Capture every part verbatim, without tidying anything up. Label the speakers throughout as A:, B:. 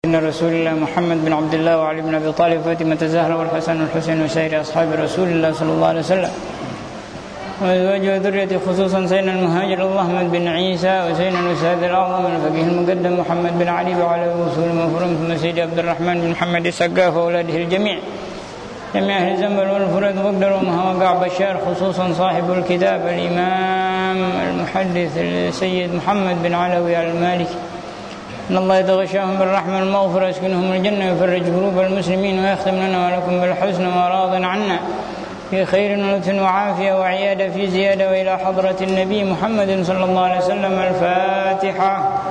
A: إن رسول الله محمد بن عبد الله وعلي بن أبي طالب وفاطمة الزهراء والحسن والحسين وسائر أصحاب رسول الله صلى الله عليه وسلم وأزواجه وذريته خصوصا سيدنا المهاجر الله بن عيسى وسيدنا الأستاذ الأعظم الفقيه المقدم محمد بن علي وعلى وصول المفروم ثم سيدي عبد الرحمن بن محمد السقاف وأولاده الجميع جميع أهل الزنبل والفرد وقدر وما وقع بشار خصوصا صاحب الكتاب الإمام المحدث السيد محمد بن علوي المالكي إن الله يتغشاهم بالرحمة والمغفرة يسكنهم الجنة ويفرج قلوب المسلمين ويختم لنا ولكم بالحسن وراض عنا في خير ولطف وعافية وعيادة في زيادة وإلى حضرة النبي محمد صلى الله عليه وسلم. الفاتحة.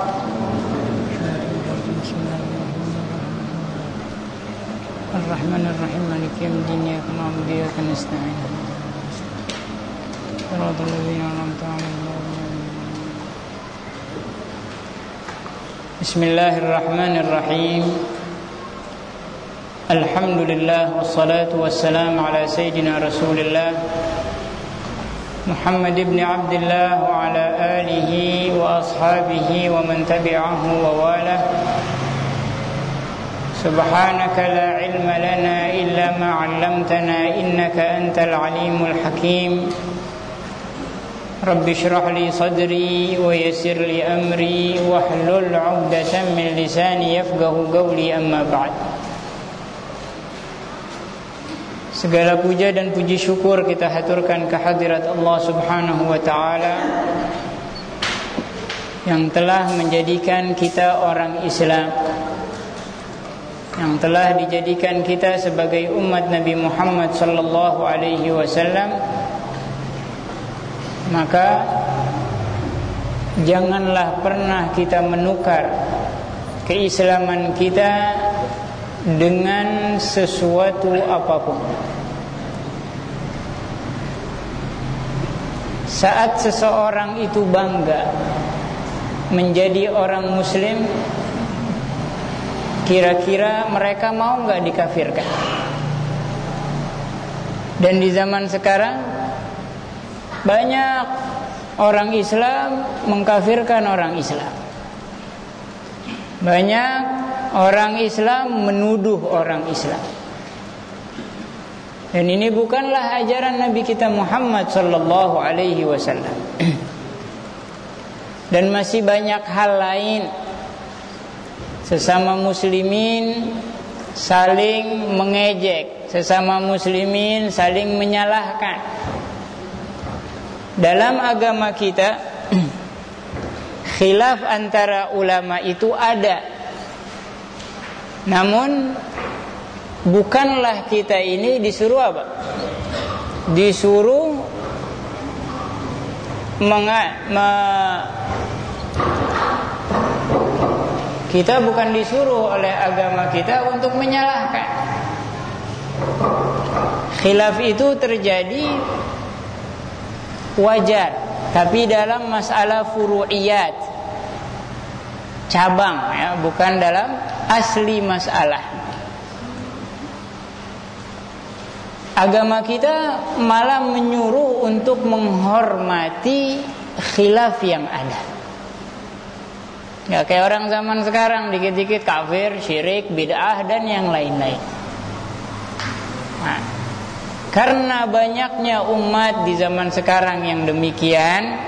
A: الرحمن الرحيم مالك يوم الدين إياك نعبد وإياك نستعين صراط الذين أنعمت عليهم. بسم الله الرحمن الرحيم. الحمد لله والصلاة والسلام على سيدنا رسول الله محمد بن عبد الله وعلى آله وأصحابه ومن تبعه ووالاه. سبحانك لا علم لنا إلا ما علمتنا إنك أنت العليم الحكيم. رب اشرح لي صدري ويسر لي أمري واحلل عقدة من لساني يفقه قولي. أما بعد. Segala puja dan puji syukur kita haturkan kehadirat Allah Subhanahu wa taala yang telah menjadikan kita orang Islam, yang telah dijadikan kita sebagai umat Nabi Muhammad sallallahu alaihi wasallam. Maka janganlah pernah kita menukar keislaman kita dengan sesuatu apapun. Saat seseorang itu bangga menjadi orang muslim, kira-kira mereka mau gak dikafirkan? Dan di zaman sekarang banyak orang Islam mengkafirkan orang Islam. Banyak orang Islam menuduh orang Islam. Dan ini bukanlah ajaran Nabi kita Muhammad sallallahu alaihi wasallam. Dan masih banyak hal lain. Sesama muslimin saling mengejek, sesama muslimin saling menyalahkan. Dalam agama kita khilaf antara ulama itu ada. Namun bukanlah kita ini disuruh apa? Disuruh menga, me, kita bukan disuruh oleh agama kita untuk menyalahkan. Khilaf itu terjadi wajar, tapi dalam masalah furu'iyat, cabang ya, bukan dalam asli masalah. Agama kita malah menyuruh untuk menghormati khilaf yang ada. Ya kayak orang zaman sekarang dikit-dikit kafir, syirik, bid'ah dan yang lain-lain. Nah, karena banyaknya umat di zaman sekarang yang demikian,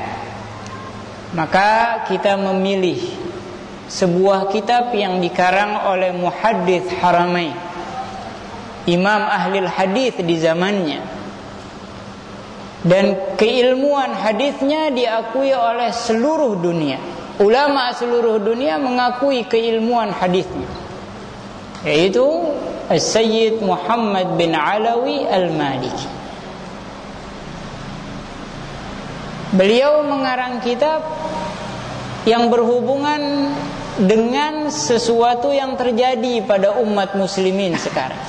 A: maka kita memilih sebuah kitab yang dikarang oleh muhaddits Haramain, imam ahli hadis di zamannya, dan keilmuan hadisnya diakui oleh seluruh dunia. Ulama seluruh dunia mengakui keilmuan hadisnya, yaitu Sayyid Muhammad bin Alawi al-Maliki. Beliau mengarang kitab yang berhubungan dengan sesuatu yang terjadi pada umat muslimin sekarang.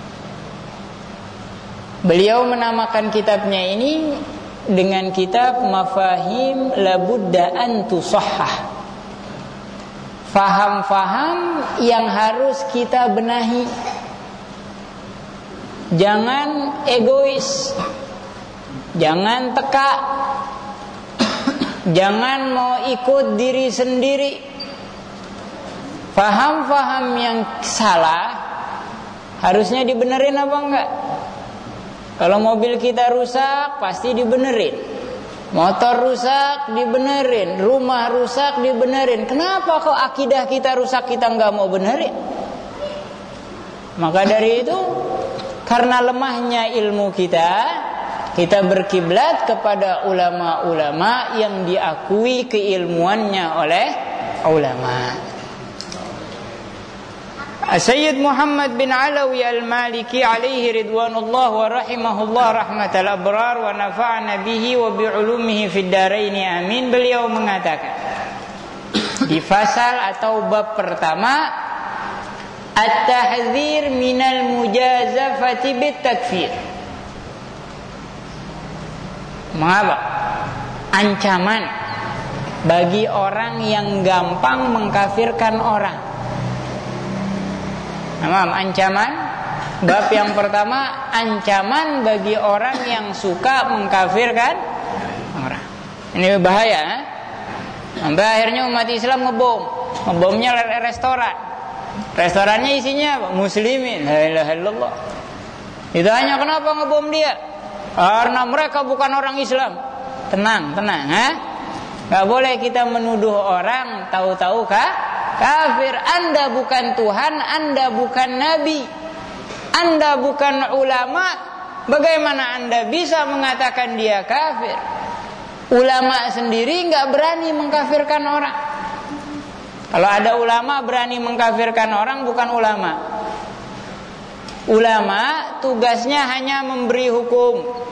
A: Beliau menamakan kitabnya ini dengan kitab Mafahim Labudda an Tusahhah. Faham-faham yang harus kita benahi. Jangan egois, jangan teka, jangan mau ikut diri sendiri. Faham-faham yang salah harusnya dibenerin apa enggak? Kalau mobil kita rusak pasti dibenerin, motor rusak dibenerin, rumah rusak dibenerin. Kenapa kok akidah kita rusak kita enggak mau benerin? Maka dari itu, karena lemahnya ilmu kita, kita berkiblat kepada ulama-ulama yang diakui keilmuannya oleh ulama. Sayyid Muhammad bin Alawi al-Maliki alaihi ridwanullah wa rahimahullah rahmatal abrar wa nafa'ana bihi wa bi'ulumihi fid dharaini amin. Beliau mengatakan di fasal atau bab pertama, at-tahdzir minal mujazafati bit takfir. Mengapa? Ancaman bagi orang yang gampang mengkafirkan orang. Nah, ancaman bab yang pertama, ancaman bagi orang yang suka mengkafirkan orang. Ini bahaya, eh? Sampai akhirnya umat Islam ngebom, ngebomnya restoran. Restorannya isinya apa? Muslimin. La ilaha illallah. Itu hanya kenapa ngebom dia? Karena mereka bukan orang Islam. Tenang, tenang, eh? Gak boleh kita menuduh orang tahu-tahu kah? Kafir. Anda bukan Tuhan, Anda bukan Nabi, Anda bukan ulama. Bagaimana Anda bisa mengatakan dia kafir? Ulama sendiri gak berani mengkafirkan orang. Kalau ada ulama berani mengkafirkan orang, bukan ulama. Ulama tugasnya hanya memberi hukum.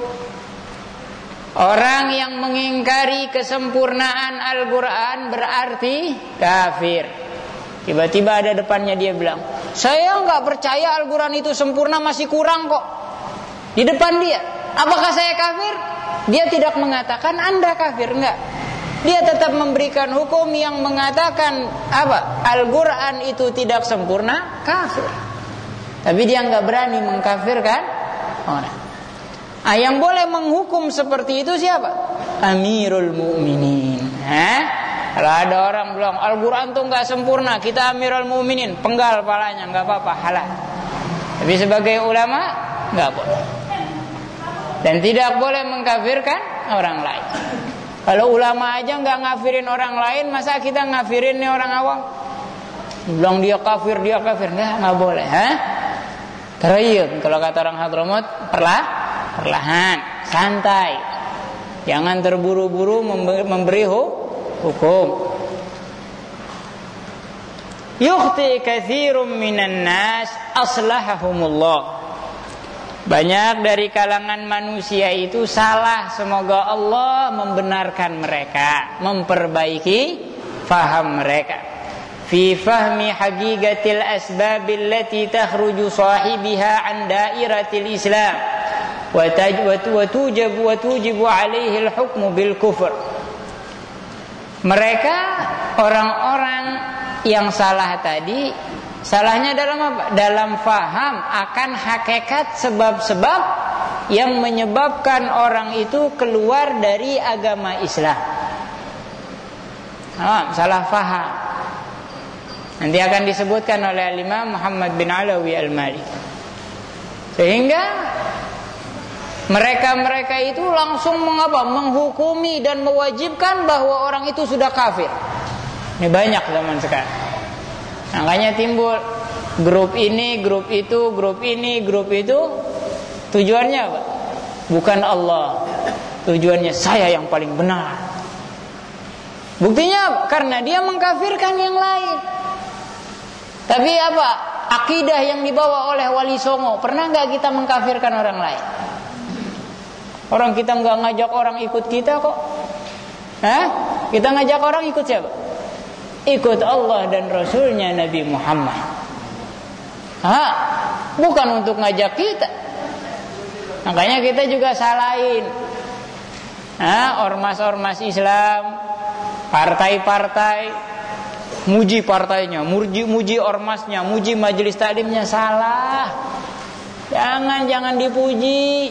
A: Orang yang mengingkari kesempurnaan Al-Quran berarti kafir. Tiba-tiba ada depannya dia bilang, saya nggak percaya Al-Quran itu sempurna, masih kurang kok. Di depan dia, apakah saya kafir? Dia tidak mengatakan Anda kafir, enggak. Dia tetap memberikan hukum yang mengatakan apa? Al-Quran itu tidak sempurna, kafir. Tapi dia nggak berani mengkafirkan orang. Ah, yang boleh menghukum seperti itu siapa? Amirul Mukminin. Hah? Kalau ada orang bilang Al-Quran tuh nggak sempurna, kita Amirul Mukminin, penggal palanya, nggak apa-apa, halal. Tapi sebagai ulama nggak boleh. Dan tidak boleh mengkafirkan orang lain. Kalau ulama aja nggak ngafirin orang lain, masa kita ngafirin nih orang awam? Bilang dia kafir, dia kafir, nggak, nggak boleh. Hah? Terayun, kalau kata orang Hadramut, perlah, perlahan, santai. Jangan terburu-buru memberi hukum. Yukhti katsirum minan nas aslahahumullah. Banyak dari kalangan manusia itu salah, semoga Allah membenarkan mereka, memperbaiki faham mereka. Fi fahmi haqiqatil asbab allati takhruju sahibiha an dairatil Islam wa tujibu wa tujibu alaihi al-hukmu bil kufr. Mereka orang-orang yang salah tadi, salahnya dalam apa? Dalam faham akan hakikat sebab-sebab yang menyebabkan orang itu keluar dari agama Islam. Ah, salah faham. Nanti akan disebutkan oleh Imam Muhammad bin Alawi al-Maliki. Sehingga mereka-mereka itu langsung mengapa? Menghukumi dan mewajibkan bahwa orang itu sudah kafir. Ini banyak zaman sekarang. Makanya timbul grup ini, grup itu, grup ini, grup itu. Tujuannya apa? Bukan Allah. Tujuannya saya yang paling benar. Buktinya apa? Karena dia mengkafirkan yang lain. Tapi apa? Akidah yang dibawa oleh Wali Songo, pernah nggak kita mengkafirkan orang lain? Orang kita nggak ngajak orang ikut kita kok. Hah? Kita ngajak orang ikut siapa? Ikut Allah dan Rasulnya Nabi Muhammad. Hah? Bukan untuk ngajak kita. Makanya kita juga salahin. Hah? Ormas-ormas Islam, partai-partai, muji partainya, muji, muji ormasnya, muji majelis taklimnya, salah. Jangan, jangan dipuji.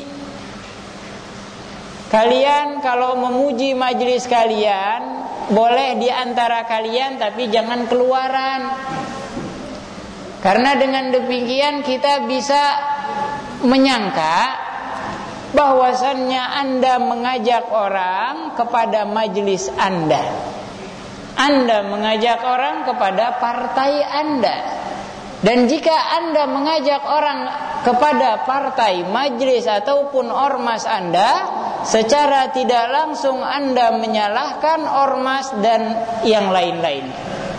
A: Kalian kalau memuji majelis kalian, boleh di antara kalian, tapi jangan keluaran. Karena dengan demikian kita bisa menyangka bahwasannya Anda mengajak orang kepada majelis Anda, Anda mengajak orang kepada partai Anda. Dan jika Anda mengajak orang kepada partai, majelis ataupun ormas Anda, secara tidak langsung Anda menyalahkan ormas dan yang lain-lain.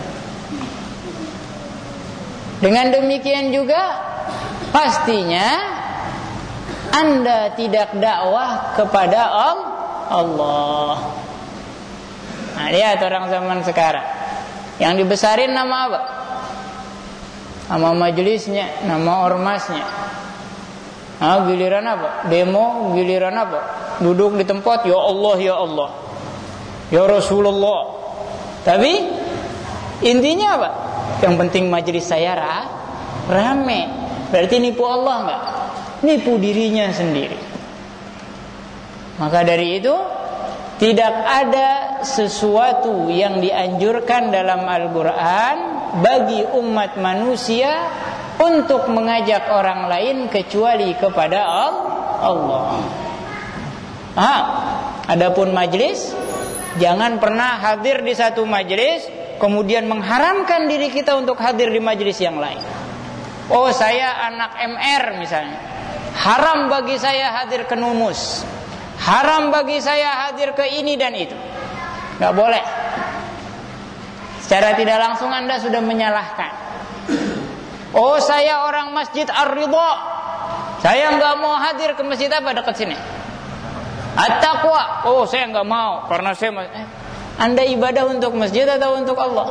A: Dengan demikian juga pastinya Anda tidak dakwah kepada Allah. Nah, lihat orang zaman sekarang yang dibesarin nama apa? Nama majelisnya, nama ormasnya. Nah, giliran apa? Demo, giliran apa? Duduk di tempat, ya Allah, ya Allah, ya Rasulullah. Tapi intinya apa? Yang penting majelis saya rame. Berarti nipu Allah enggak? Nipu dirinya sendiri. Maka dari itu tidak ada sesuatu yang dianjurkan dalam Al-Quran bagi umat manusia untuk mengajak orang lain kecuali kepada Allah. Ah, adapun majelis, jangan pernah hadir di satu majelis kemudian mengharamkan diri kita untuk hadir di majelis yang lain. Oh, saya anak M R misalnya, haram bagi saya hadir ke Numus, haram bagi saya hadir ke ini dan itu. Gak boleh. Secara tidak langsung Anda sudah menyalahkan. Oh, saya orang Masjid Ar-Ridha, saya gak mau hadir ke masjid apa dekat sini, At-Taqwa. Oh, saya gak mau karena saya eh, Anda ibadah untuk masjid atau untuk Allah?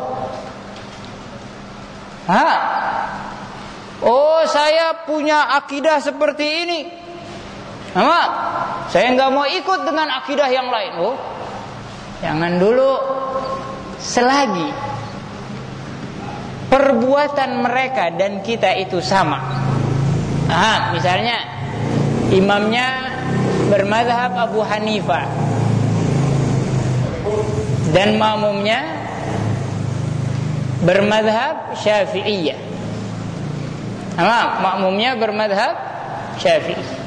A: Hah? Oh, saya punya akidah seperti ini, Ama, saya nggak mau ikut dengan akidah yang lain. Oh, jangan dulu. Selagi perbuatan mereka dan kita itu sama. Ah, misalnya imamnya bermadzhab Abu Hanifah dan makmumnya bermadzhab Syafi'iyah. Ama, makmumnya bermadzhab Syafi'i.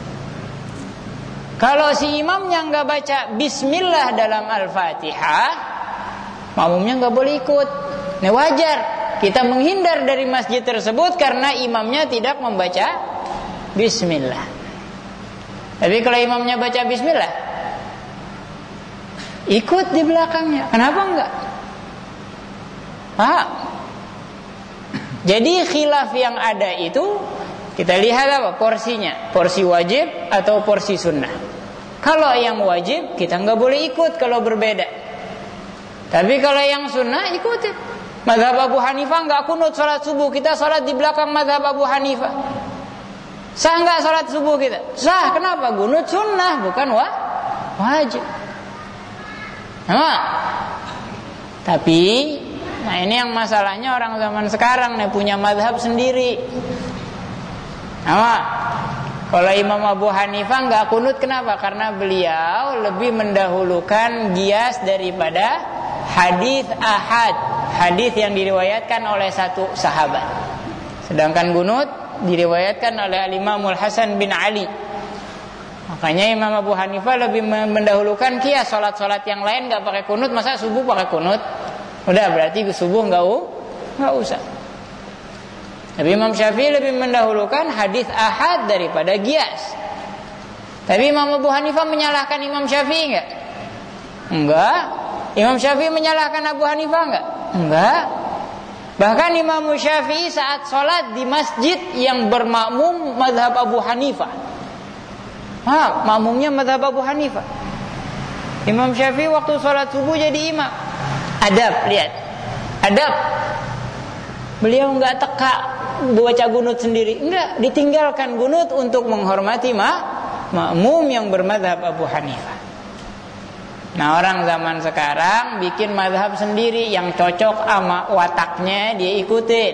A: Kalau si imamnya nggak baca Bismillah dalam Al-Fatihah, makmumnya nggak boleh ikut. Ini wajar. Kita menghindar dari masjid tersebut karena imamnya tidak membaca Bismillah. Tapi kalau imamnya baca Bismillah, ikut di belakangnya. Kenapa enggak? Ah. Jadi khilaf yang ada itu kita lihat apa porsinya, porsi wajib atau porsi sunnah. Kalau yang wajib kita nggak boleh ikut kalau berbeda. Tapi kalau yang sunnah ikutin. Mazhab Abu Hanifah nggak kunut sholat subuh, kita sholat di belakang mazhab Abu Hanifah. Sah nggak sholat subuh kita? Sah. Kenapa? Kunut sunnah bukan wah, wajib. Nah, tapi nah ini yang masalahnya orang zaman sekarang nih punya mazhab sendiri. Nah, kalau Imam Abu Hanifah nggak kunut, kenapa? Karena beliau lebih mendahulukan qiyas daripada hadis ahad, hadis yang diriwayatkan oleh satu sahabat. Sedangkan kunut diriwayatkan oleh Imam Al-Hasan bin Ali. Makanya Imam Abu Hanifah lebih mendahulukan qiyas, salat-salat yang lain nggak pakai kunut, masa subuh pakai kunut? Udah berarti subuh nggak nggak usah. Tapi Imam Syafi'i lebih mendahulukan hadis ahad daripada qiyas. Tapi Imam Abu Hanifah menyalahkan Imam Syafi'i enggak? Enggak. Imam Syafi'i menyalahkan Abu Hanifah enggak? Enggak. Bahkan Imam Syafi'i saat sholat di masjid yang bermakmum mazhab Abu Hanifah. Ah, makmumnya mazhab Abu Hanifah. Imam Syafi'i waktu sholat subuh jadi imam. Adab, lihat. Adab. Beliau enggak teka baca gunut sendiri, enggak, ditinggalkan gunut untuk menghormati ma, makmum yang bermadzhab Abu Hanifah. Nah, orang zaman sekarang bikin mazhab sendiri yang cocok sama wataknya dia ikutin.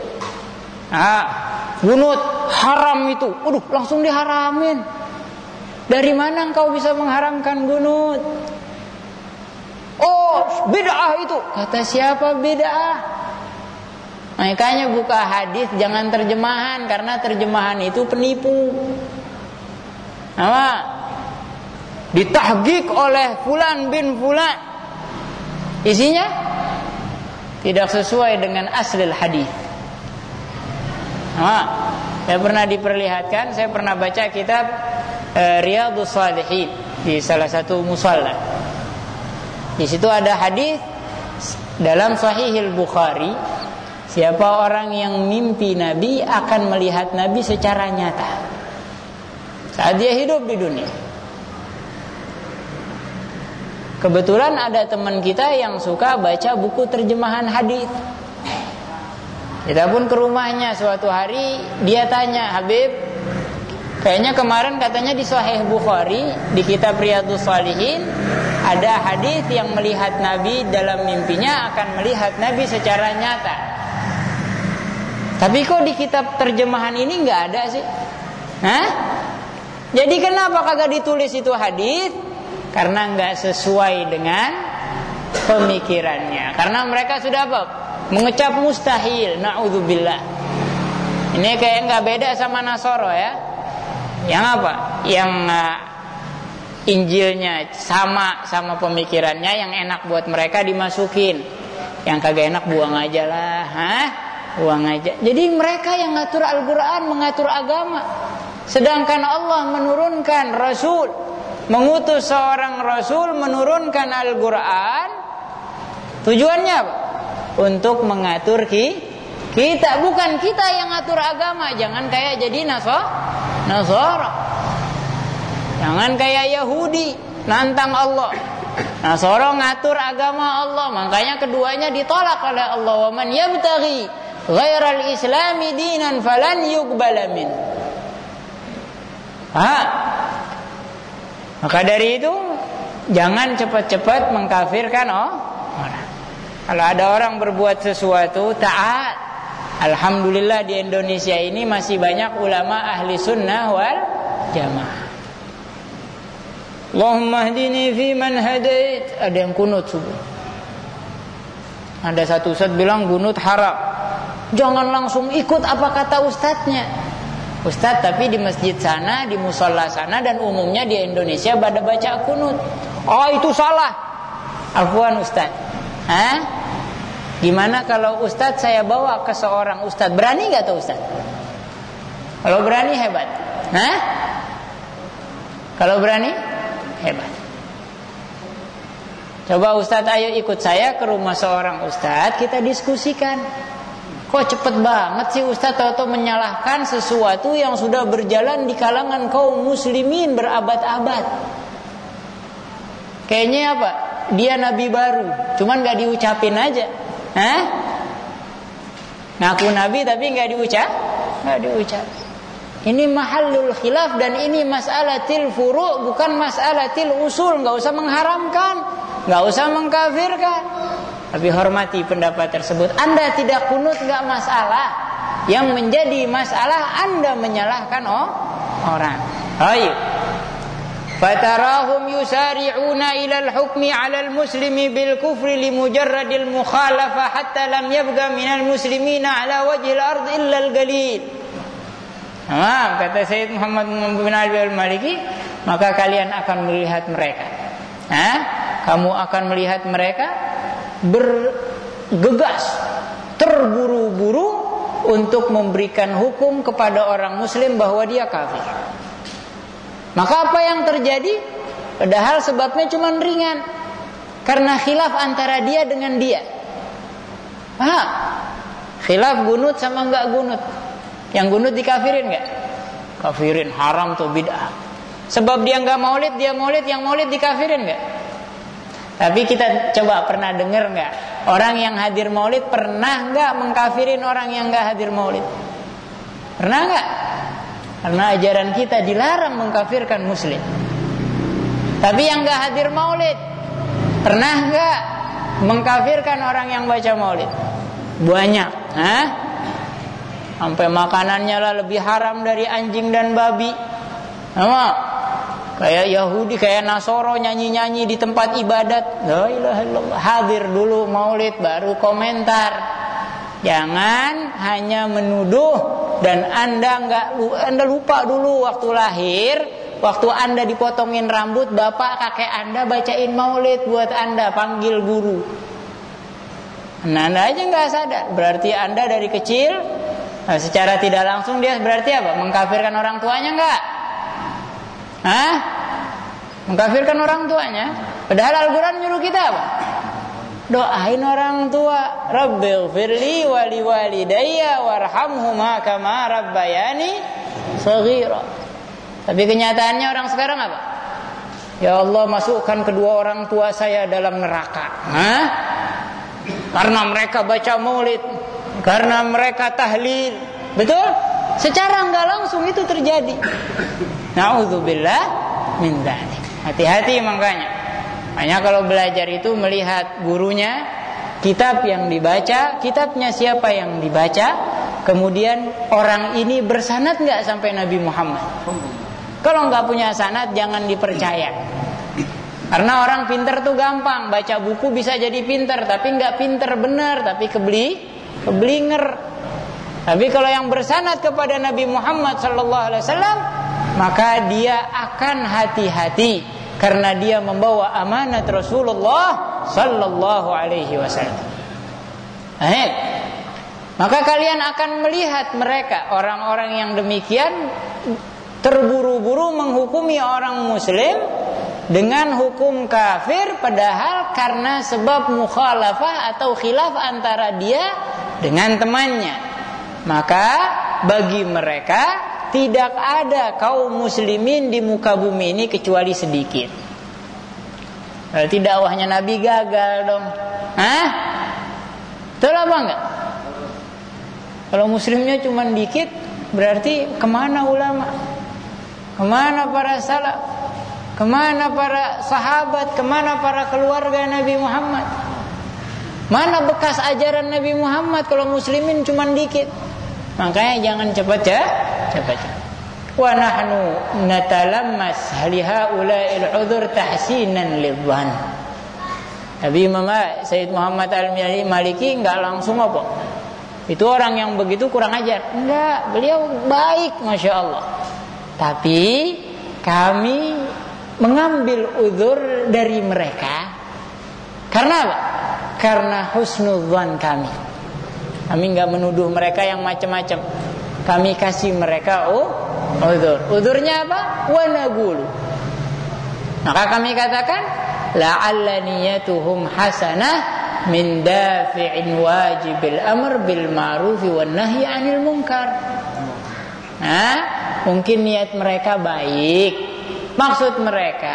A: Nah, gunut haram itu, waduh, langsung diharamin. Dari mana engkau bisa mengharamkan gunut? Oh, bid'ah itu. Kata siapa bid'ah? Makanya buka hadis jangan terjemahan, karena terjemahan itu penipu. Apa? Ditahqiq oleh fulan bin fulan, isinya tidak sesuai dengan asli hadis. Apa? Saya pernah diperlihatkan, saya pernah baca kitab eh, Riyadhus Shalihin di salah satu musalla. Di situ ada hadis dalam Sahihil Bukhari, siapa orang yang mimpi Nabi akan melihat Nabi secara nyata saat dia hidup di dunia. Kebetulan ada teman kita yang suka baca buku terjemahan hadis. Kita pun ke rumahnya suatu hari, dia tanya, Habib, kayaknya kemarin katanya di Sahih Bukhari, di kitab Riyadhus Shalihin, ada hadis yang melihat Nabi dalam mimpinya akan melihat Nabi secara nyata. Tapi kok di kitab terjemahan ini nggak ada sih? Hah? Jadi kenapa kagak ditulis itu hadis? Karena nggak sesuai dengan pemikirannya. Karena mereka sudah apa? Mengecap mustahil. Na'udzubillah. Ini kayak nggak beda sama Nasoro ya. Yang apa? Yang uh, Injilnya sama sama pemikirannya, yang enak buat mereka dimasukin, yang kagak enak buang aja lah. Hah? Buang aja. Jadi mereka yang ngatur Al-Quran, mengatur agama. Sedangkan Allah menurunkan Rasul, mengutus seorang Rasul, menurunkan Al-Quran. Tujuannya apa? Untuk mengatur ki, kita. Bukan kita yang ngatur agama. Jangan kayak jadi Nasara. Jangan kayak Yahudi nantang Allah. Nasara ngatur agama Allah. Makanya keduanya ditolak oleh Allah. Wa man yabtaghi ghairal islami dinan falan yuqbala min. Ah. Maka dari itu jangan cepat-cepat mengkafirkan oh, orang. Kalau ada orang berbuat sesuatu taat, alhamdulillah di Indonesia ini masih banyak ulama ahli sunnah wal jamaah. Allahumma hdini fi man hadait. Ada yang kunut subuh. Ada satu ustaz bilang kunut haram. Jangan langsung ikut apa kata ustadznya. Ustadz tapi di masjid sana, di musola sana, dan umumnya di Indonesia pada baca kunut. Oh itu salah. Afwan ustadz. Hah? Gimana kalau ustadz saya bawa ke seorang ustadz? Berani gak tuh ustadz? Kalau berani hebat. Hah? Kalau berani hebat. Coba ustadz ayo ikut saya ke rumah seorang ustadz, kita diskusikan. Kok cepet banget sih ustadz atau menyalahkan sesuatu yang sudah berjalan di kalangan kaum muslimin berabad-abad. Kayaknya apa? Dia nabi baru, cuman gak diucapin aja. Hah? Ngaku nabi tapi gak diucap, gak diucap. Ini mahallul khilaf dan ini mas'alatil furu', bukan mas'alatil usul. Gak usah mengharamkan, gak usah mengkafirkan, tapi hormati pendapat tersebut. Anda tidak kunut gak masalah. Yang menjadi masalah Anda menyalahkan oh, orang. Ayo. Fatarahum yusari'una ila al-hukmi 'ala al-muslimi bil kufri li mujarradil mukhalafah hatta lam yabqa minal muslimina 'ala wajhil ard illa al-qalil. Nah, kata Sayyid Muhammad bin Ali al-Maliki, maka kalian akan melihat mereka. Hah? Kamu akan melihat mereka bergegas, terburu-buru untuk memberikan hukum kepada orang muslim bahwa dia kafir. Maka apa yang terjadi? Padahal sebabnya cuma ringan, karena khilaf antara dia dengan dia. Ah, khilaf gunut sama enggak gunut. Yang gunut dikafirin enggak? Kafirin, haram tuh, bid'ah. Sebab dia enggak maulid, dia maulid, yang maulid dikafirin enggak? Tapi kita coba pernah dengar enggak? Orang yang hadir maulid pernah enggak mengkafirin orang yang enggak hadir maulid? Pernah enggak? Karena ajaran kita dilarang mengkafirkan muslim. Tapi yang enggak hadir maulid pernah enggak mengkafirkan orang yang baca maulid? Banyak. Hah? Sampai makanannya lah lebih haram dari anjing dan babi. Sama kayak Yahudi, kayak Nasoro nyanyi-nyanyi di tempat ibadat. La ilaha illallah. Hadir dulu maulid baru komentar. Jangan hanya menuduh dan Anda enggak Anda lupa dulu waktu lahir, waktu Anda dipotongin rambut, bapak kakek Anda bacain maulid buat Anda, panggil guru. Nah, Anda aja enggak sadar. Berarti Anda dari kecil, nah, secara tidak langsung dia berarti apa? Mengkafirkan orang tuanya enggak? Hah? Mengkafirkan orang tuanya? Padahal Al-Quran nyuruh kita apa? Doain orang tua, Rabbighfirli wa liwalidayya warhamhuma kama rabbayani shaghira. Tapi kenyataannya orang sekarang apa? Ya Allah, masukkan kedua orang tua saya dalam neraka. Hah? Karena mereka baca maulid, karena mereka tahlil. Betul? Secara enggak langsung itu terjadi. Na'udzubillah min dzalik. Hati-hati makanya. Hanya kalau belajar itu melihat gurunya, kitab yang dibaca, kitabnya siapa yang dibaca, kemudian orang ini bersanad nggak sampai Nabi Muhammad. Kalau nggak punya sanad jangan dipercaya. Karena orang pinter tuh gampang, baca buku bisa jadi pinter, tapi nggak pinter benar, tapi kebeli, keblinger. Tapi kalau yang bersanad kepada Nabi Muhammad Sallallahu Alaihi Wasallam, maka dia akan hati-hati. Karena dia membawa amanat Rasulullah Sallallahu Alaihi Wasallam. Akhir, maka kalian akan melihat mereka orang-orang yang demikian terburu-buru menghukumi orang Muslim dengan hukum kafir, padahal karena sebab mukhalafah atau khilaf antara dia dengan temannya. Maka bagi mereka tidak ada kaum muslimin di muka bumi ini kecuali sedikit. Berarti dakwahnya Nabi gagal dong. Hah? Betul apa enggak? Kalau muslimnya cuma dikit, berarti kemana ulama? Kemana para salaf? Kemana para sahabat? Kemana para keluarga Nabi Muhammad? Mana bekas ajaran Nabi Muhammad kalau muslimin cuma dikit? Makanya jangan cepat ya, cepat. Wa nahnu natalammas hal haula'il udzur tahsinan lidzan. Nabi Muhammad Sayyid Muhammad Al-Maliki enggak langsung apa? Itu orang yang begitu kurang ajar. Enggak, beliau baik Masya Allah. Tapi kami mengambil udzur dari mereka karena apa? Karena husnudzan kami. Kami enggak menuduh mereka yang macam-macam. Kami kasih mereka oh, udzur. Udzurnya apa? Wa naqulu. Maka kami katakan la'alla niyatuhum hasanah min dafi'in wajibil amr bil ma'ruf wan nahyi 'anil munkar. Nah, mungkin niat mereka baik. Maksud mereka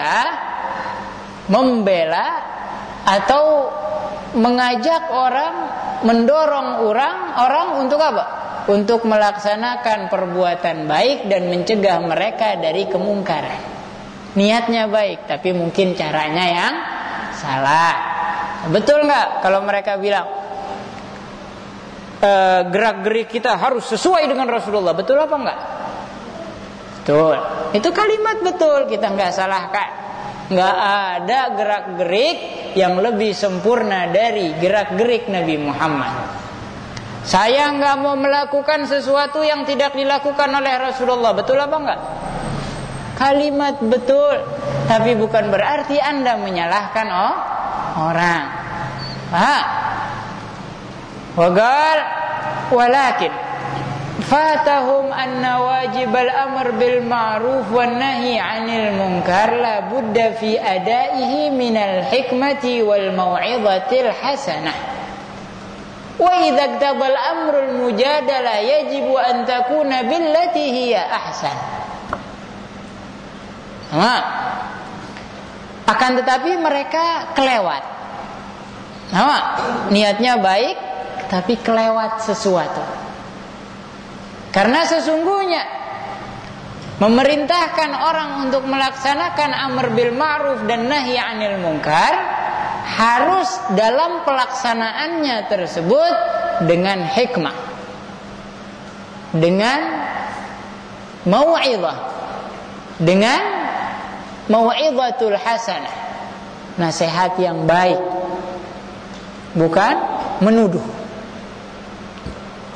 A: membela atau mengajak orang, mendorong orang orang untuk apa? Untuk melaksanakan perbuatan baik dan mencegah mereka dari kemungkaran. Niatnya baik, tapi mungkin caranya yang salah. Betul nggak kalau mereka bilang e, gerak-gerik kita harus sesuai dengan Rasulullah? Betul apa enggak? Betul. Itu kalimat betul, kita nggak salahkan. Nggak ada gerak-gerik yang lebih sempurna dari gerak-gerik Nabi Muhammad. Saya nggak mau melakukan sesuatu yang tidak dilakukan oleh Rasulullah. Betul apa enggak? Kalimat betul, tapi bukan berarti Anda menyalahkan oh, orang. Paham? Wagal walakin fatahum anna wajibal amr bil ma'ruf wan nahi 'anil munkar la budda fi adaihi minal hikmati wal mau'izatil hasanah. Wa idza tabal amrul mujadalah yajibu an takuna billati hiya ahsan. Nah, akan tetapi mereka kelewat. Nah, niatnya baik tapi kelewat sesuatu. Karena sesungguhnya memerintahkan orang untuk melaksanakan amr bil ma'ruf dan nahi 'anil munkar harus dalam pelaksanaannya tersebut dengan hikmah, dengan mau'izah, dengan mau'izatul hasanah, nasihat yang baik, bukan menuduh.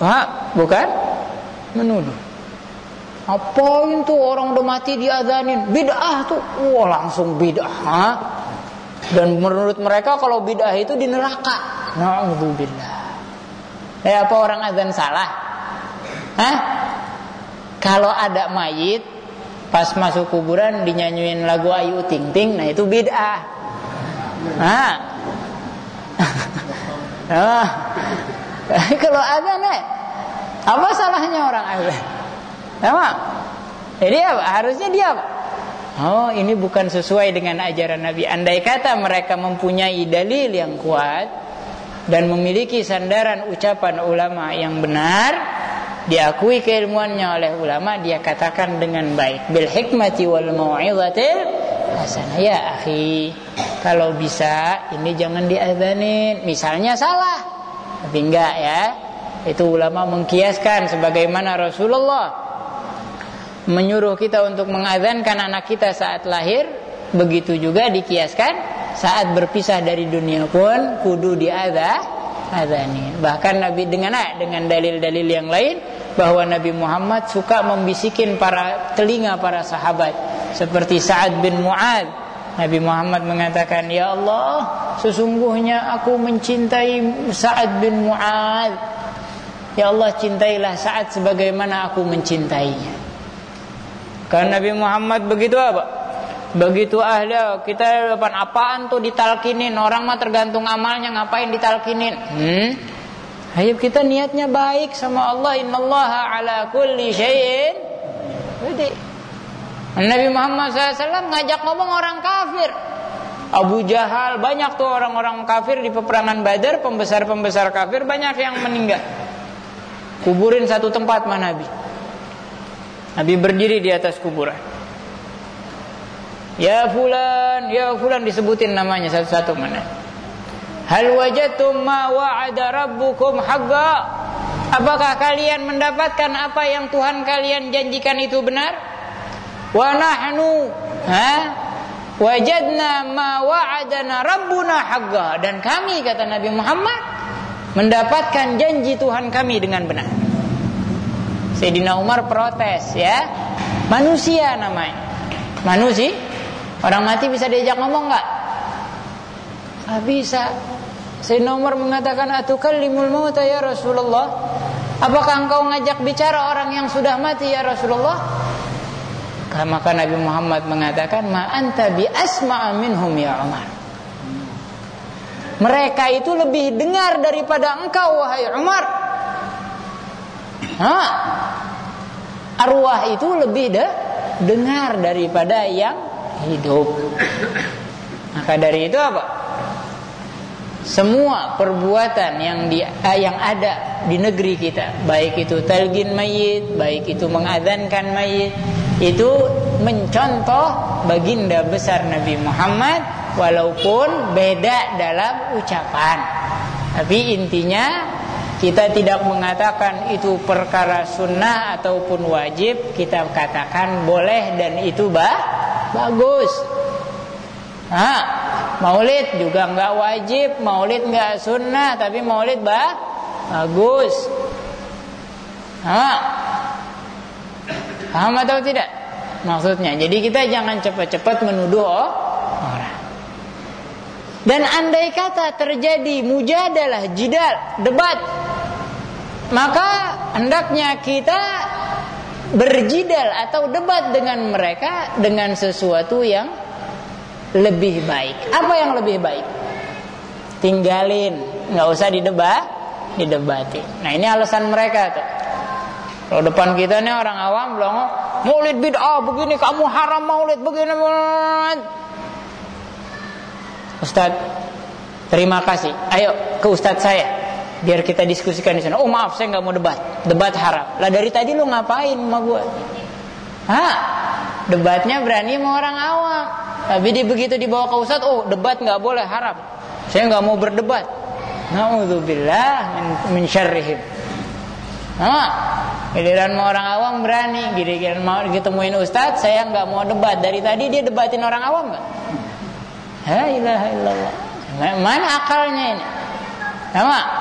B: Ha, bukan menuduh. Apain tuh orang udah mati diadzanin? Bid'ah tuh. Wah, langsung bid'ah. Ha? Dan menurut mereka kalau bid'ah itu di neraka. Na'udzubillah. Eh, apa orang azan salah? Hah? Kalau ada mayit pas masuk kuburan dinyanyiin lagu Ayu Ting Ting, nah itu bid'ah. Nah. Nah. Kalau azan, eh, apa salahnya orang azan? Sama. Jadi apa? Harusnya dia apa? Oh, ini bukan sesuai dengan ajaran Nabi. Andai kata mereka mempunyai dalil yang kuat dan memiliki sandaran ucapan ulama yang benar, diakui keilmuannya oleh ulama, dia katakan dengan baik, bil hikmati wal mau'izatil hasanah. Ya akhi, kalau bisa ini jangan diadzanin. Misalnya salah, tapi enggak ya. Itu ulama mengkiaskan sebagaimana Rasulullah menyuruh kita untuk mengadzankan anak kita saat lahir, begitu juga dikiaskan saat berpisah dari dunia pun kudu diadzanin. Bahkan Nabi dengan dengan dalil-dalil yang lain bahwa Nabi Muhammad suka membisikin para telinga para sahabat, seperti Sa'ad bin Mu'adz. Nabi Muhammad mengatakan, "Ya Allah, sesungguhnya aku mencintai Sa'ad bin Mu'adz. Ya Allah, cintailah Sa'ad sebagaimana aku mencintainya." Karena Nabi Muhammad begitu apa? Begitu ahli. Kita depan apaan tuh ditalkinin? Orang mah tergantung amalnya, ngapain ditalkinin? Hmm? Ayo kita niatnya baik sama Allah. Innallaha ala kulli syai'in. Jadi Nabi Muhammad shallallahu alaihi wasallam ngajak ngomong orang kafir. Abu Jahal, banyak tuh orang-orang kafir di peperangan Badar, pembesar-pembesar kafir banyak yang meninggal. Kuburin satu tempat mah Nabi. Nabi berdiri di atas kuburan. Ya fulan, ya fulan, disebutin namanya satu-satu mana. Hal wajadtum ma wa'ada rabbukum haqqa? Apakah kalian mendapatkan apa yang Tuhan kalian janjikan itu benar? Wa nahnu ha wajadna ma wa'adana rabbuna haqqa. Dan kami, kata Nabi Muhammad, mendapatkan janji Tuhan kami dengan benar. Sayyidina Umar protes, ya. Manusia namanya. Manusia. Orang mati bisa diajak ngomong enggak? Enggak bisa. Sayyidina Umar mengatakan, "Atukallimul mauta ya Rasulullah?" Apakah engkau ngajak bicara orang yang sudah mati ya Rasulullah? Maka Nabi Muhammad mengatakan, "Ma anta bi asma'a minhum ya Umar." Mereka itu lebih dengar daripada engkau wahai Umar. Ha? Arwah itu lebih de- dengar daripada yang hidup. Maka dari itu apa? Semua perbuatan yang di, eh, yang ada di negeri kita, baik itu talqin mayit, baik itu mengadzankan mayit, itu mencontoh baginda besar Nabi Muhammad, walaupun beda dalam ucapan. Tapi intinya kita tidak mengatakan itu perkara sunnah ataupun wajib. Kita katakan boleh dan itu bah, bagus. Nah, maulid juga enggak wajib, maulid enggak sunnah, tapi maulid bah, bagus. Nah, paham atau tidak maksudnya? Jadi kita jangan cepat-cepat menuduh orang. Dan andai kata terjadi mujadalah, jidal, debat, maka hendaknya kita berjidal atau debat dengan mereka dengan sesuatu yang lebih baik. Apa yang lebih baik? Tinggalin, nggak usah didebat, didebatin. Nah ini alasan mereka tuh. Kalau depan kita nih orang awam bilang, maulid bid'ah begini, kamu haram maulid begini. Ustaz, terima kasih. Ayo ke Ustaz saya, biar kita diskusikan di sana. Oh maaf, saya nggak mau debat. Debat haram. Lah dari tadi lu ngapain sama gue? Hah? Debatnya berani sama orang awam. Tapi di, begitu dibawa ke Ustaz, oh debat nggak boleh, haram. Saya nggak mau berdebat. Na'udzubillah min, min syarrihim. Hah? Giliran mau orang awam berani. Giliran mau ditemuin Ustaz, saya nggak mau debat. Dari tadi dia debatin orang awam nggak? La ilaha illallah. Mana akalnya ini? Sama?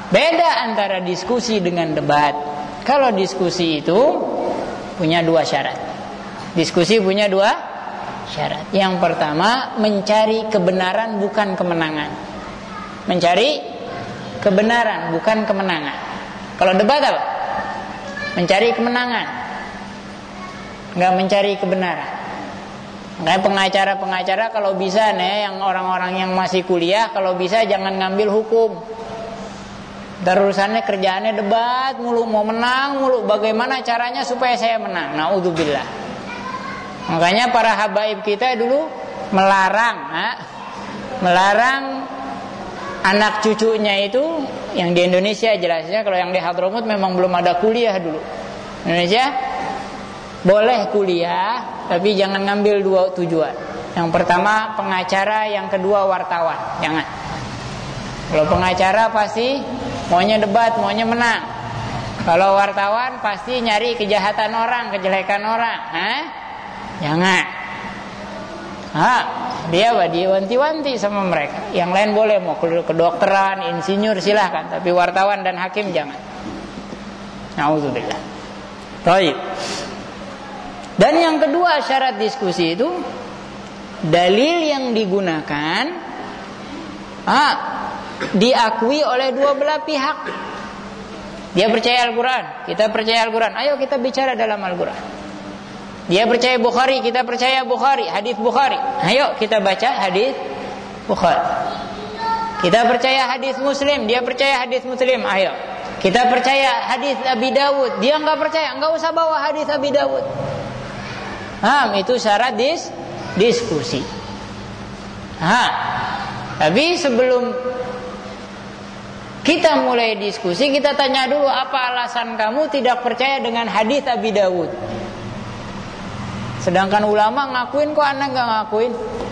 B: Beda antara diskusi dengan debat. Kalau diskusi itu punya dua syarat. Diskusi punya dua syarat. Yang pertama, mencari kebenaran bukan kemenangan. Mencari kebenaran bukan kemenangan. Kalau debat apa? Mencari kemenangan, nggak mencari kebenaran. Makanya pengacara-pengacara kalau bisa nih, yang orang-orang yang masih kuliah, kalau bisa jangan ngambil hukum. Terusannya kerjaannya debat mulu, mau menang mulu. Bagaimana caranya supaya saya menang? Naudzubillah. Makanya para habaib kita dulu melarang, ha? melarang anak cucunya itu, yang di Indonesia jelasnya, kalau yang di Hadramut memang belum ada kuliah dulu. Indonesia boleh kuliah, tapi jangan ngambil dua tujuan. Yang pertama pengacara, yang kedua wartawan. Jangan. Kalau pengacara pasti maunya debat, maunya menang. Kalau wartawan pasti nyari kejahatan orang, kejelekan orang. Hah? Jangan. Hah? Dia apa? Dia wanti-wanti sama mereka. Yang lain boleh, mau kedokteran, insinyur silahkan, tapi wartawan dan hakim jangan. Nauzubillah. Baik. Dan yang kedua syarat diskusi itu, dalil yang digunakan ah, diakui oleh dua belah pihak. Dia percaya Al-Quran, kita percaya Al-Quran. Ayo kita bicara dalam Al-Quran. Dia percaya Bukhari, kita percaya Bukhari, hadis Bukhari. Ayo kita baca hadis Bukhari. Kita percaya hadis Muslim, dia percaya hadis Muslim. Ayo kita percaya hadis Abi Dawud, dia enggak percaya, enggak usah bawa hadis Abi Dawud. Paham? Itu syarat dis diskusi. Ha. Tapi sebelum kita mulai diskusi, kita tanya dulu, apa alasan kamu tidak percaya dengan hadis Abi Dawud? Sedangkan ulama ngakuin, kok Anda enggak ngakuin?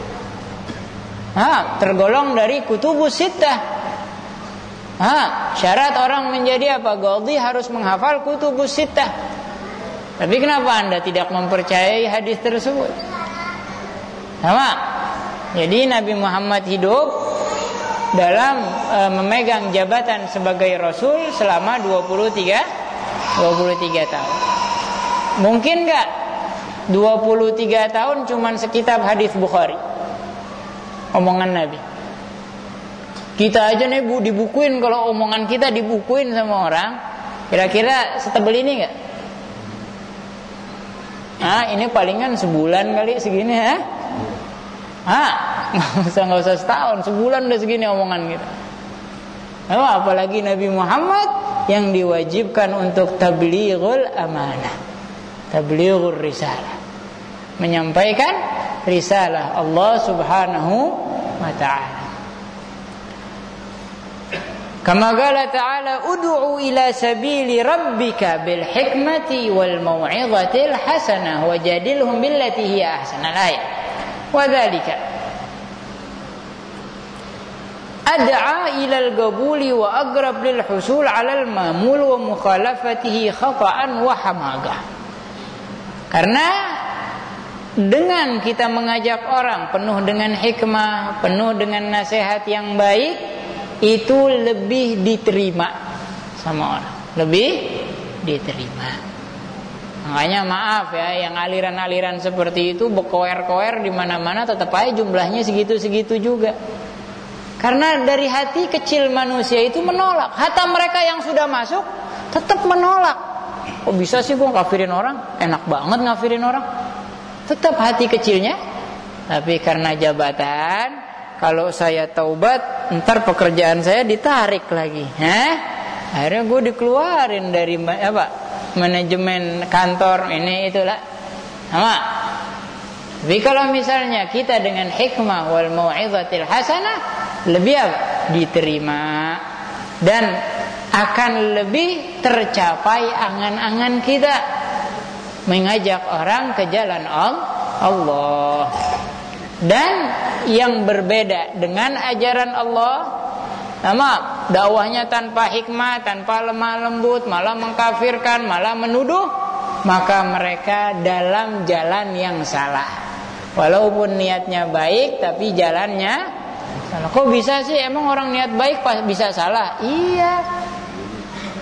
B: Ha, tergolong dari kutubus sittah. Ha, syarat orang menjadi apa? Qadhi harus menghafal kutubus sittah. Tapi kenapa Anda tidak mempercayai hadis tersebut? Sama. Jadi Nabi Muhammad hidup dalam e, memegang jabatan sebagai Rasul selama dua puluh tiga tahun. Mungkin enggak dua puluh tiga tahun cuman sekitab hadis Bukhari, omongan Nabi? Kita aja nih bu dibukuin, kalau omongan kita dibukuin sama orang, kira-kira setebel ini enggak? Ah, ini palingan sebulan kali segini, ha? Ah, nggak usah nggak usah setahun, sebulan udah segini omongan kita. Nah, apalagi Nabi Muhammad yang diwajibkan untuk tablighul amanah, tablighur risalah, menyampaikan risalah Allah Subhanahu wa ta'ala. Kama qala ta'ala ud'u ila sabili rabbika bil hikmati wal mau'izatil hasanah wajadilhum billati hiya ahsan. Al-ayat. Wa dzalika ad'a ila al-qabuli wa aqrab lil husul 'ala al-mamul wa mukhalafatihi khata'an wa hamagah. Karena dengan kita mengajak orang penuh dengan hikmah, penuh dengan nasihat yang baik, itu lebih diterima sama orang, lebih diterima. Makanya maaf ya, yang aliran-aliran seperti itu berkoer-koer di mana-mana, tetap aja jumlahnya segitu-segitu juga. Karena dari hati kecil manusia itu menolak. Hatta mereka yang sudah masuk tetap menolak. Kok bisa sih gua ngafirin orang? Enak banget ngafirin orang. Tetap hati kecilnya. Tapi karena jabatan, kalau saya taubat, ntar pekerjaan saya ditarik lagi. Hah? Akhirnya gue dikeluarin dari apa? Manajemen kantor ini itulah. Sama. Tapi kalau misalnya kita dengan hikmah wal mau'izatil hasanah, lebih apa? Diterima dan akan lebih tercapai angan-angan kita mengajak orang ke jalan Allah. Dan yang berbeda dengan ajaran Allah, sama dakwahnya tanpa hikmah, tanpa lemah lembut, malah mengkafirkan, malah menuduh, maka mereka dalam jalan yang salah. Walaupun niatnya baik, tapi jalannya salah. Kok bisa sih? Emang orang niat baik pas bisa salah? Iya.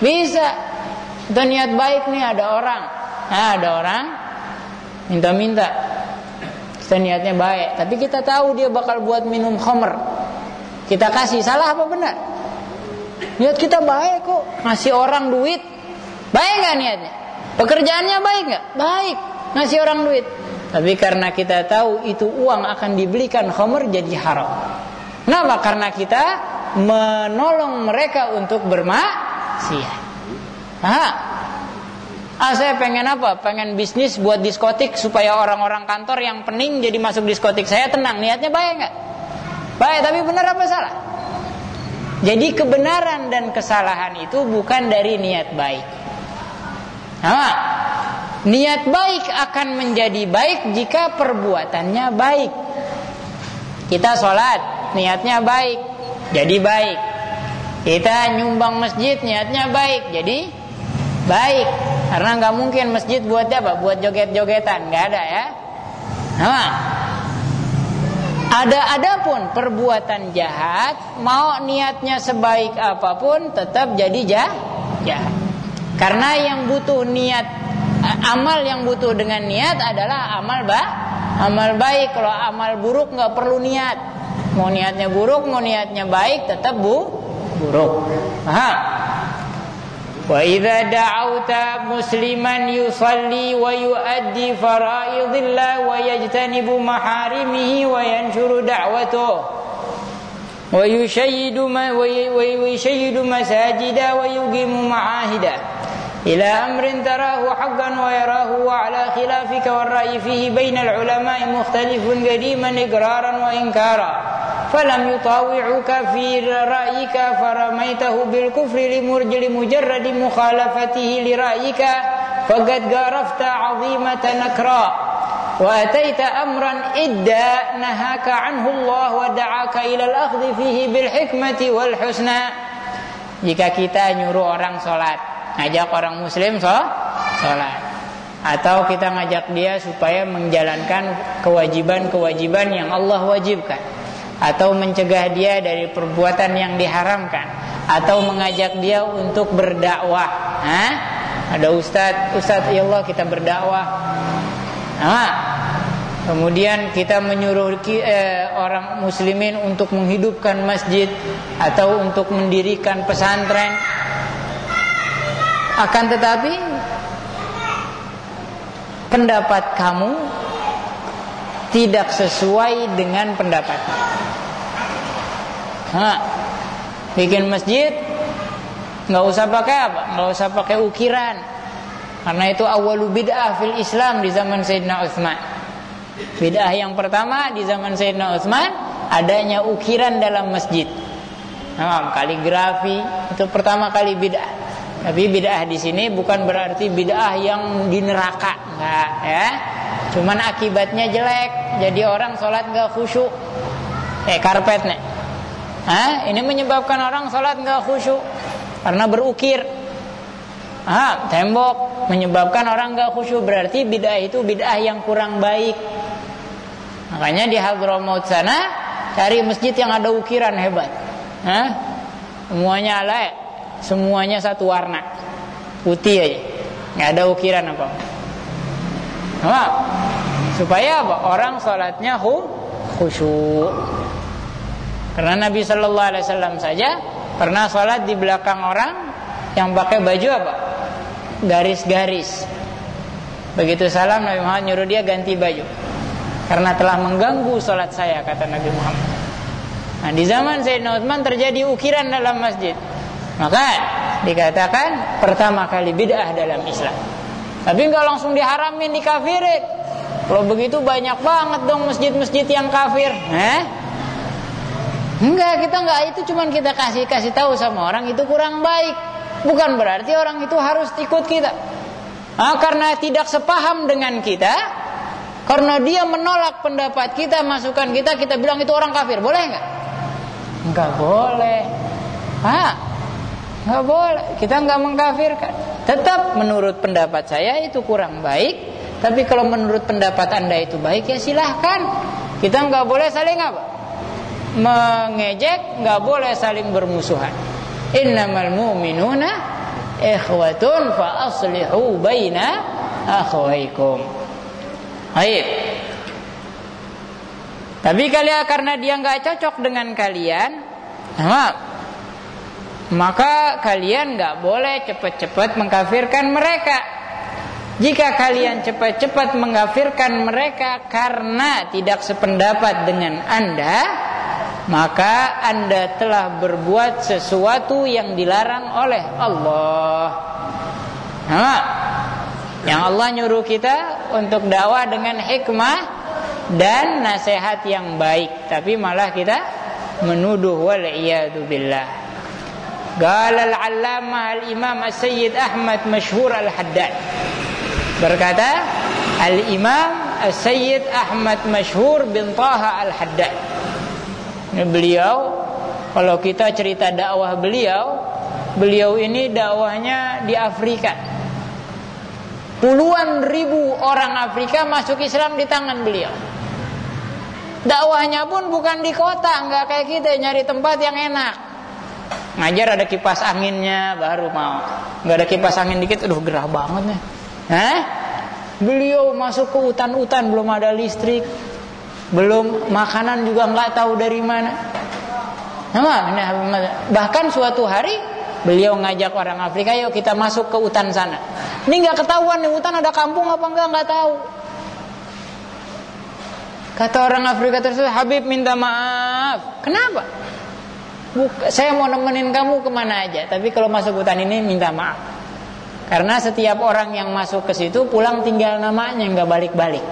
B: Bisa. Itu niat baik nih, ada orang. Nah, ada orang minta-minta. Kita niatnya baik, tapi kita tahu dia bakal buat minum khamr. Kita kasih, salah apa benar? Niat kita baik kok, ngasih orang duit. Baik gak niatnya? Pekerjaannya baik gak? Baik, ngasih orang duit. Tapi karena kita tahu itu uang akan dibelikan khamr, jadi haram. Kenapa? Karena kita menolong mereka untuk bermaksiat. Ah, ah saya pengen apa? Pengen bisnis buat diskotik supaya orang-orang kantor yang pening jadi masuk diskotik. Saya tenang, niatnya baik gak? Baik, tapi benar apa salah? Jadi kebenaran dan kesalahan itu bukan dari niat baik. Nah, niat baik akan menjadi baik jika perbuatannya baik. Kita sholat, niatnya baik, jadi baik. Kita nyumbang masjid, niatnya baik, jadi baik. Karena nggak mungkin masjid buat apa? Buat joget-jogetan, nggak ada ya. Nah, ada adapun perbuatan jahat, mau niatnya sebaik apapun tetap jadi jah, jahat. Karena yang butuh niat, amal yang butuh dengan niat adalah amal ba, amal baik. Kalau amal buruk nggak perlu niat. Mau niatnya buruk, mau niatnya baik, tetap bu, buruk. Paham? Wa idza da'auta musliman yusalli wa yuaddi fara'idillah wa yajtanibu maharimihi wa yanshuru da'watuhu wa yushayyidu ma wa yushayyidu masajida wa yuqimu ma'ahida ila amrin tarahu haqqan wa yarahu wa ala khilafika wa ra'yi fihi bainal ulama'i mukhtalifun qadiman iqraran wa inkara falam yutawi'uka fi ra'yika faramaitahu bil kufri limurjili mujarradi mukhalafatihi li ra'yika faqad garafta 'azimatan nakra wa ataita amran idda nahaka 'anhu Allah wa da'aka ila al-akhdhi fihi bil hikmati wal husna. Jika kita nyuruh orang salat, ngajak orang muslim so, salat, atau kita ngajak dia supaya menjalankan kewajiban-kewajiban yang Allah wajibkan, atau mencegah dia dari perbuatan yang diharamkan, atau mengajak dia untuk berdakwah. Hah? Ada ustadz, ustadz ya Allah kita berdakwah. Nah, kemudian kita menyuruh eh, orang muslimin untuk menghidupkan masjid atau untuk mendirikan pesantren. Akan tetapi pendapat kamu tidak sesuai dengan pendapatnya. Nah, bikin masjid nggak usah pakai apa? Nggak usah pakai ukiran, karena itu awalu bid'ah fil Islam di zaman Sayyidina Utsman. Bid'ah yang pertama di zaman Sayyidina Utsman adanya ukiran dalam masjid. Nah, kaligrafi itu pertama kali bid'ah. Tapi bid'ah di sini bukan berarti bid'ah yang di neraka, enggak ya. Cuman akibatnya jelek, jadi orang sholat nggak khusyuk. Eh karpet nih, ah ini menyebabkan orang sholat nggak khusyuk karena berukir. Ah tembok menyebabkan orang nggak khusyuk, berarti bid'ah itu bid'ah yang kurang baik. Makanya di Hadramaut sana cari masjid yang ada ukiran hebat. Ah semuanya alay, semuanya satu warna putih aja, nggak ada ukiran apa. Nah, supaya apa? Orang sholatnya khusyuk. Karena Nabi Shallallahu Alaihi Wasallam saja pernah sholat di belakang orang yang pakai baju apa? Garis-garis. Begitu salam Nabi Muhammad nyuruh dia ganti baju, karena telah mengganggu sholat saya, kata Nabi Muhammad. Nah, di zaman Sayyidina Utsman terjadi ukiran dalam masjid, maka dikatakan pertama kali bid'ah dalam Islam. Tapi nggak langsung diharamin, dikafirin. Kalau begitu banyak banget dong masjid-masjid yang kafir. Eh? Enggak, kita enggak, itu cuman kita kasih kasih tahu sama orang itu kurang baik. Bukan berarti orang itu harus ikut kita. Nah, karena tidak sepaham dengan kita, karena dia menolak pendapat kita, masukan kita, kita bilang itu orang kafir, boleh enggak? Enggak boleh. Ah, enggak boleh. Kita enggak mengkafirkan. Tetap menurut pendapat saya itu kurang baik, tapi kalau menurut pendapat Anda itu baik, ya silahkan. Kita nggak boleh saling apa? Mengejek, nggak boleh saling bermusuhan. Innamal mu'minuna ikhwatun fa aslihu baina akhwaikum. Baik. Tapi kalian karena dia nggak cocok dengan kalian, nah, maka kalian nggak boleh cepat-cepat mengkafirkan mereka. Jika kalian cepat-cepat mengkafirkan mereka karena tidak sependapat dengan Anda, maka Anda telah berbuat sesuatu yang dilarang oleh Allah. Nah, yang Allah nyuruh kita untuk dakwah dengan hikmah dan nasihat yang baik, tapi malah kita menuduh, wal iyadu billah. Qala al-allamah al-imam as-sayyid Ahmad Mashhur al-Haddad, berkata al-imam as-sayyid Ahmad Mashhur bin Taha al-Haddad, ini beliau, kalau kita cerita dakwah beliau, beliau ini dakwahnya di Afrika. Puluhan ribu orang Afrika masuk Islam di tangan beliau. Dakwahnya pun bukan di kota, nggak kayak kita nyari tempat yang enak. Ngajar ada kipas anginnya baru mau. Nggak ada kipas angin dikit, aduh gerah banget nih. Hah? Beliau masuk ke hutan-hutan, belum ada listrik, belum makanan juga nggak tahu dari mana. Nah, bahkan suatu hari beliau ngajak orang Afrika, yuk kita masuk ke hutan sana. Ini nggak ketahuan nih hutan ada kampung apa enggak, nggak tahu. Kata orang Afrika tersebut, Habib minta maaf. Kenapa? Buka, saya mau nemenin kamu kemana aja, tapi kalau masuk hutan ini minta maaf. Karena setiap orang yang masuk ke situ pulang tinggal namanya, nggak balik-balik.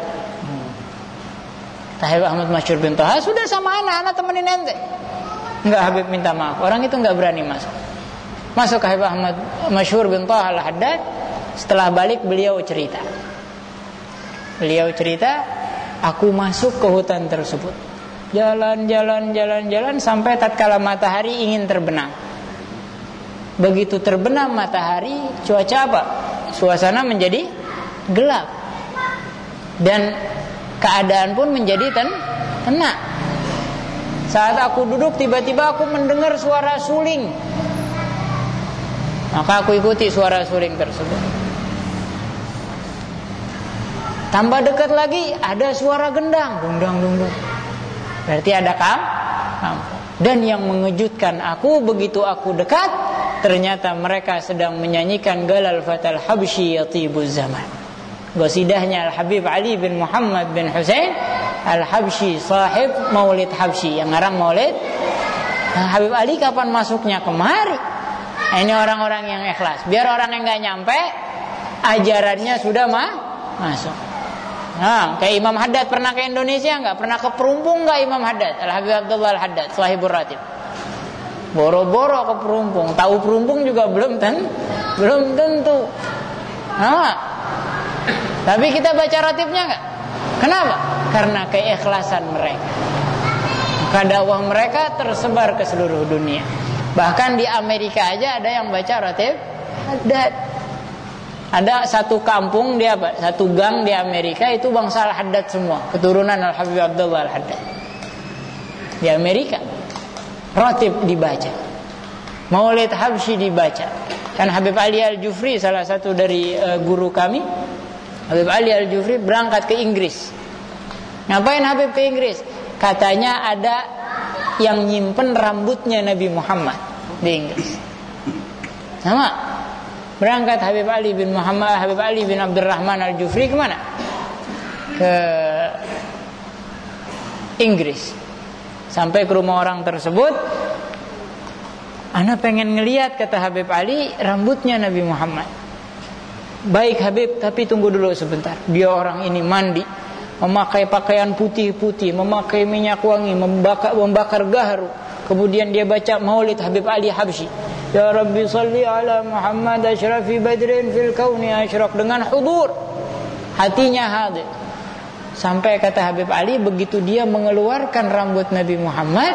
B: Habib Ahmad Mashhur bin Taha, sudah sama anak-anak temenin ente. Nggak, Habib minta maaf. Orang itu nggak berani masuk. Masuk ke Habib Ahmad Mashhur bin Taha al-Haddad. Setelah balik beliau cerita. Beliau cerita, aku masuk ke hutan tersebut. Jalan-jalan, jalan-jalan sampai tatkala matahari ingin terbenam. Begitu terbenam matahari, cuaca apa? Suasana menjadi gelap. Dan keadaan pun menjadi ten tenang. Saat aku duduk, tiba-tiba aku mendengar suara suling. Maka aku ikuti suara suling tersebut. Tambah dekat lagi, ada suara gendang, dungdang dungdang. Berarti ada kam, kampung. Dan yang mengejutkan aku, begitu aku dekat, ternyata mereka sedang menyanyikan Galal Fatal Habsyi Yatibuz Zaman. Qasidahnya Al-Habib Ali bin Muhammad bin Husain Al-Habsyi, sahib Maulid Habsyi, yang ngarang Maulid. Nah, Habib Ali kapan masuknya kemari? Nah, ini orang-orang yang ikhlas. Biar orang yang nggak nyampe, ajarannya sudah mah masuk. Nah, kayak Imam Haddad pernah ke Indonesia nggak? Pernah ke Perumpung nggak Imam Haddad? Al-Habib Abdullah Al-Haddad, Sahibur Ratib. Boro-boro ke Perumpung. Tahu Perumpung juga belum ten, belum tentu. Nah, tapi kita baca ratibnya nggak? Kenapa? Karena keikhlasan mereka. Maka dakwah mereka tersebar ke seluruh dunia. Bahkan di Amerika aja ada yang baca ratib Haddad. Ada satu kampung dia apa? Satu gang di Amerika itu bangsa Al-Haddad semua, keturunan Al-Habib Abdullah Al-Haddad. Di Amerika ratib dibaca, Maulid Habsyi dibaca. Kan Habib Ali Al-Jufri, salah satu dari uh, guru kami, Habib Ali Al-Jufri berangkat ke Inggris. Ngapain Habib ke Inggris? Katanya ada yang nyimpen rambutnya Nabi Muhammad di Inggris. Sama. Berangkat Habib Ali bin Muhammad, Habib Ali bin Abdurrahman Al-Jufri kemana? Ke Inggris. Sampai ke rumah orang tersebut, ana pengen ngelihat, kata Habib Ali, rambutnya Nabi Muhammad. Baik Habib, tapi tunggu dulu sebentar. Dia orang ini mandi, memakai pakaian putih-putih, memakai minyak wangi, membakar, membakar gaharu. Kemudian dia baca Maulid Habib Ali Habsyi. Ya Rabbi salli ala Muhammad asyrafi badrin fil kauni asyraq, dengan hudur, hatinya hadir. Sampai kata Habib Ali, begitu dia mengeluarkan rambut Nabi Muhammad,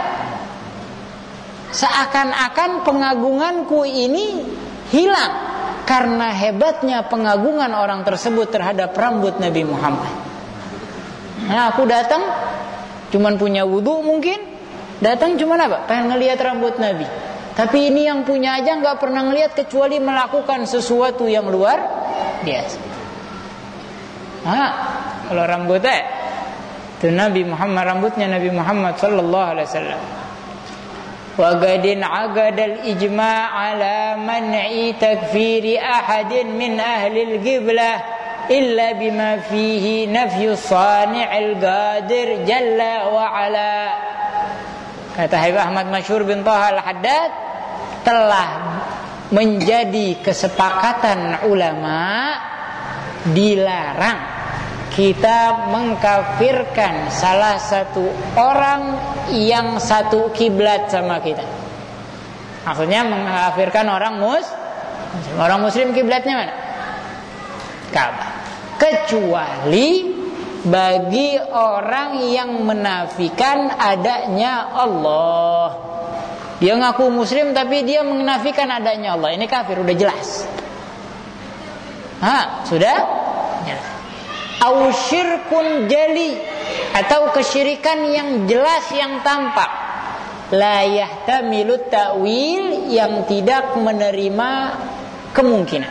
B: seakan-akan pengagunganku ini hilang karena hebatnya pengagungan orang tersebut terhadap rambut Nabi Muhammad. Nah, aku datang cuman punya wudu, mungkin datang cuman apa? Pengen ngelihat rambut Nabi. Tapi ini yang punya aja nggak pernah ngelihat kecuali melakukan sesuatu yang luar biasa. Ah, kalau rambutnya itu Nabi Muhammad, rambutnya Nabi Muhammad sallallahu alaihi wasallam. Wa gadin agadal ijma' ala man'i takfiri ahadin min ahli al-qiblah illa bima fihi nafyu sani'il qadir jalla wa ala. Kata Habib Ahmad Masyhur bin Thaha Al-Haddad, telah menjadi kesepakatan ulama dilarang kita mengkafirkan salah satu orang yang satu kiblat sama kita. Maksudnya mengkafirkan orang mus orang muslim kiblatnya mana? Ka'bah. Kecuali bagi orang yang menafikan adanya Allah. Dia ngaku muslim tapi dia menafikan adanya Allah. Ini kafir, udah jelas. Ha, sudah? Jelas. Au syirkun jali, atau kesyirikan yang jelas, yang tampak. La yahtamilu ta'wil, yang tidak menerima kemungkinan.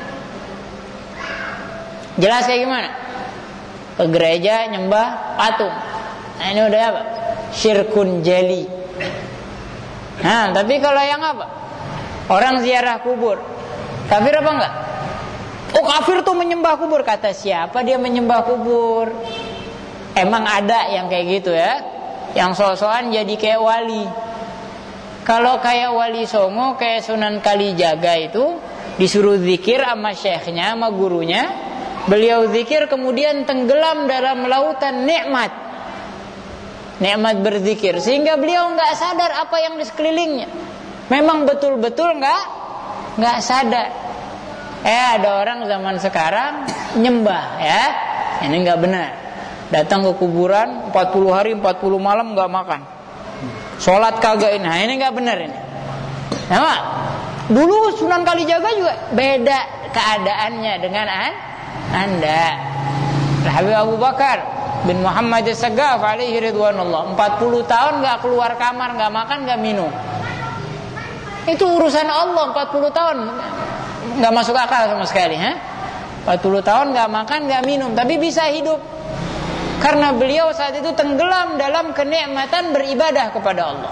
B: Jelas kayak gimana? Ke gereja nyembah patung. Nah, ini udah apa? Syirkun jali. Nah, tapi kalau yang apa? Orang ziarah kubur, kafir apa enggak? Oh, kafir tuh menyembah kubur. Kata siapa dia menyembah kubur? Emang ada yang kayak gitu ya, yang sok-sokan jadi kayak wali. Kalau kayak wali Songo, kayak Sunan Kalijaga itu disuruh zikir sama syekhnya, sama gurunya. Beliau zikir kemudian tenggelam dalam lautan nikmat. Nikmat berzikir, sehingga beliau nggak sadar apa yang di sekelilingnya. Memang betul-betul nggak nggak sadar. Eh ada orang zaman sekarang nyembah ya, ini nggak benar. Datang ke kuburan empat puluh hari empat puluh malam nggak makan, sholat kagak ini, nah, ini nggak benar ini. Nah, dulu Sunan Kalijaga juga beda keadaannya dengan Anda. Habib Abu Bakar bin Muhammad As-Saggaf alaihi ridwanullah, empat puluh tahun gak keluar kamar, gak makan, gak minum. Itu urusan Allah. Empat puluh tahun gak masuk akal sama sekali, ha? empat puluh tahun gak makan, gak minum, tapi bisa hidup. Karena beliau saat itu tenggelam dalam kenikmatan beribadah kepada Allah.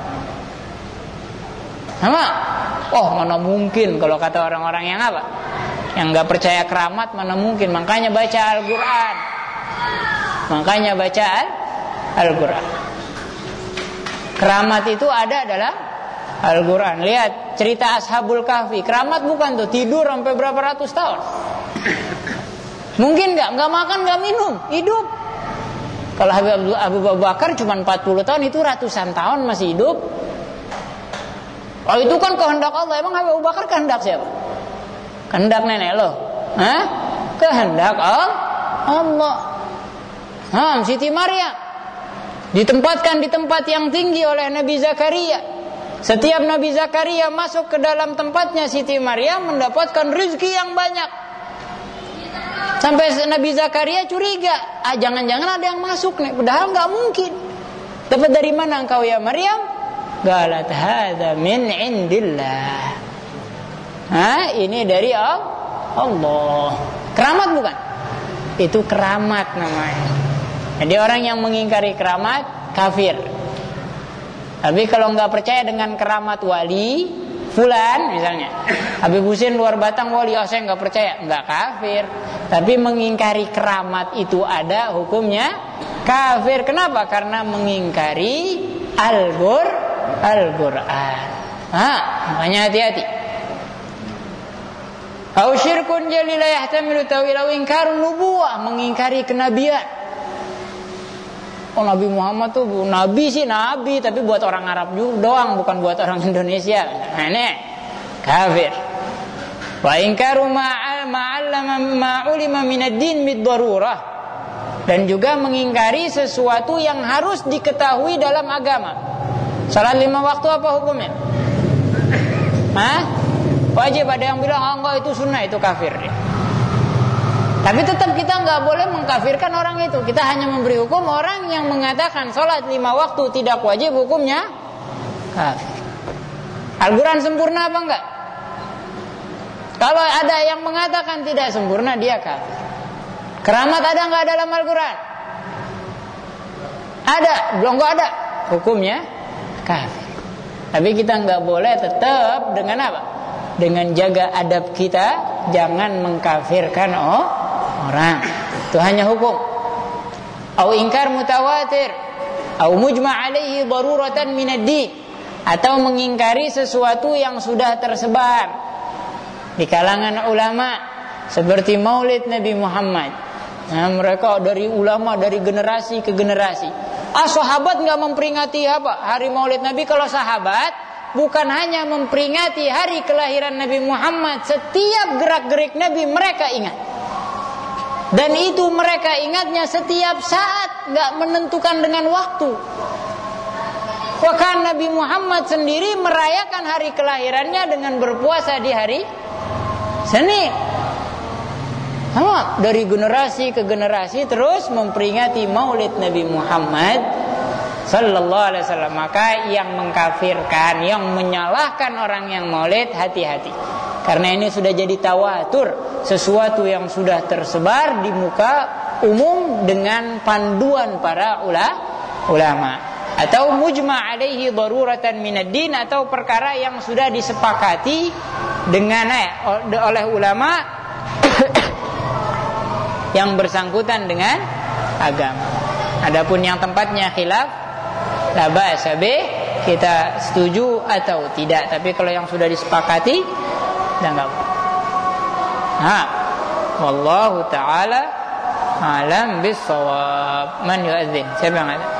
B: Sama? Oh, mana mungkin, kalau kata orang-orang yang apa? Yang gak percaya keramat, mana mungkin. Makanya baca Al-Quran. Makanya baca Al-Quran. Keramat itu ada dalam Al-Quran. Lihat cerita Ashabul Kahfi. Keramat bukan tuh, tidur sampai berapa ratus tahun. Mungkin gak? Gak makan, gak minum, hidup. Kalau Habib Abu Bakar cuma empat puluh tahun, itu ratusan tahun masih hidup. Oh, itu kan kehendak Allah. Emang Habib Abu Bakar kehendak siapa? Kehendak nenek lo? Hah? Kehendak Allah. Nah, Siti Maryam ditempatkan di tempat yang tinggi oleh Nabi Zakaria. Setiap Nabi Zakaria masuk ke dalam tempatnya Siti Maryam mendapatkan rezeki yang banyak. Sampai Nabi Zakaria curiga, ah jangan-jangan ada yang masuk nih, padahal nggak mungkin. Dapat dari mana engkau ya Maryam? Galat hadza min indillah. Hah, ini dari Allah. Keramat bukan? Itu keramat namanya. Jadi orang yang mengingkari keramat kafir. Tapi kalau nggak percaya dengan keramat wali fulan misalnya, Habib Husin luar Batang wali, oh saya nggak percaya, nggak kafir. Tapi mengingkari keramat itu ada hukumnya kafir. Kenapa? Karena mengingkari Al-Qur Al-Qur'an. Ah, makanya hati-hati. Au syirkun jalil la yahtamilu tawil au inkarun nubuwah, mengingkari kenabian. Oh, Nabi Muhammad tuh nabi sih nabi, tapi buat orang Arab juga doang, bukan buat orang Indonesia. Nah, ini kafir. Wa inkaru ma'al ma'allama ma'ulima minad din bid-darurah. Dan juga mengingkari sesuatu yang harus diketahui dalam agama. Salat lima waktu apa hukumnya? Hah? Wajib. Ada yang bilang oh, enggak itu sunnah, itu kafir. Tapi tetap kita nggak boleh mengkafirkan orang itu. Kita hanya memberi hukum orang yang mengatakan sholat lima waktu tidak wajib, hukumnya kafir. Al-Quran sempurna apa enggak? Kalau ada yang mengatakan tidak sempurna, dia kafir. Keramat ada enggak dalam Al-Quran? Ada, belum enggak ada. Hukumnya kafir. Tapi kita enggak boleh tetap dengan apa? Dengan jaga adab kita, jangan mengkafirkan oh, orang. Itu hanya hukum. Au ingkar mutawatir, au mujma' alaihi daruratan minad-din, atau mengingkari sesuatu yang sudah tersebar di kalangan ulama seperti Maulid Nabi Muhammad. Nah, mereka dari ulama dari generasi ke generasi. Ah, sahabat enggak memperingati apa? Hari Maulid Nabi. Kalau sahabat bukan hanya memperingati hari kelahiran Nabi Muhammad, setiap gerak-gerik Nabi mereka ingat. Dan itu mereka ingatnya setiap saat, enggak menentukan dengan waktu. Bahkan Nabi Muhammad sendiri merayakan hari kelahirannya dengan berpuasa di hari Senin. Sama, dari generasi ke generasi terus memperingati Maulid Nabi Muhammad sallallahu alaihi wasallam. Maka yang mengkafirkan, yang menyalahkan orang yang Maulid, hati-hati. Karena ini sudah jadi tawatur, sesuatu yang sudah tersebar di muka umum dengan panduan para ulama. Atau mujma' alaihi daruratan minad-din, atau perkara yang sudah disepakati dengan eh, oleh ulama yang bersangkutan dengan agama. Adapun yang tempatnya khilaf, la ba'sa bih, kita setuju atau tidak. Tapi kalau yang sudah disepakati, dan enggak. Nah, wallahu taala alam bis-shawab. Man yu'adzin? Siapa yang ada?